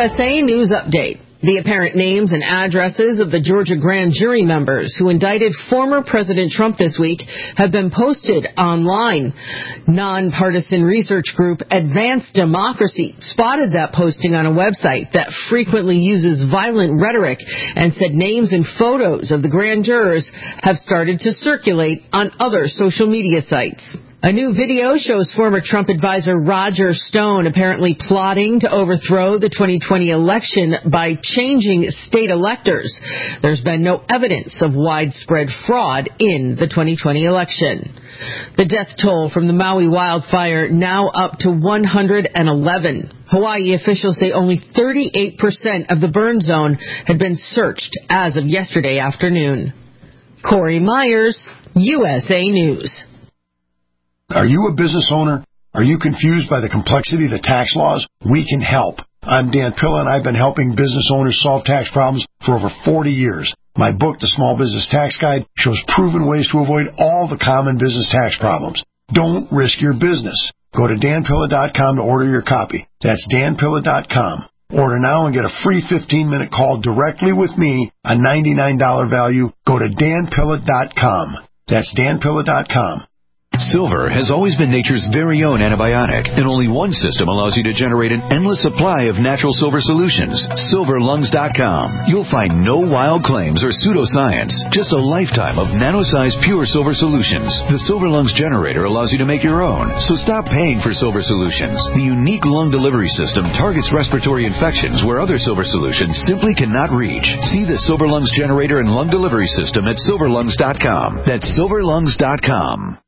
USA News Update. The apparent names and addresses of the Georgia grand jury members who indicted former President Trump this week have been posted online. Nonpartisan research group Advanced Democracy spotted that posting on a website that frequently uses violent rhetoric and said names and photos of the grand jurors have started to circulate on other social media sites. A new video shows former Trump advisor Roger Stone apparently plotting to overthrow the 2020 election by changing state electors. There's been no evidence of widespread fraud in the 2020 election. The death toll from the Maui wildfire now up to 111. Hawaii officials say only 38% of the burn zone had been searched as of yesterday afternoon. Corey Myers, USA News. Are you a business owner? Are you confused by the complexity of the tax laws? We can help. I'm Dan Pilla, and I've been helping business owners solve tax problems for over 40 years. My book, The Small Business Tax Guide, shows proven ways to avoid all the common business tax problems. Don't risk your business. Go to danpilla.com to order your copy. That's danpilla.com. Order now and get a free 15-minute call directly with me, a $99 value. Go to danpilla.com. That's danpilla.com. Silver has always been nature's very own antibiotic, and only one system allows you to generate an endless supply of natural silver solutions. SilverLungs.com. You'll find no wild claims or pseudoscience, just a lifetime of nano-sized pure silver solutions. The Silver Lungs generator allows you to make your own, so stop paying for silver solutions. The unique lung delivery system targets respiratory infections where other silver solutions simply cannot reach. See the Silver Lungs generator and lung delivery system at SilverLungs.com. That's SilverLungs.com.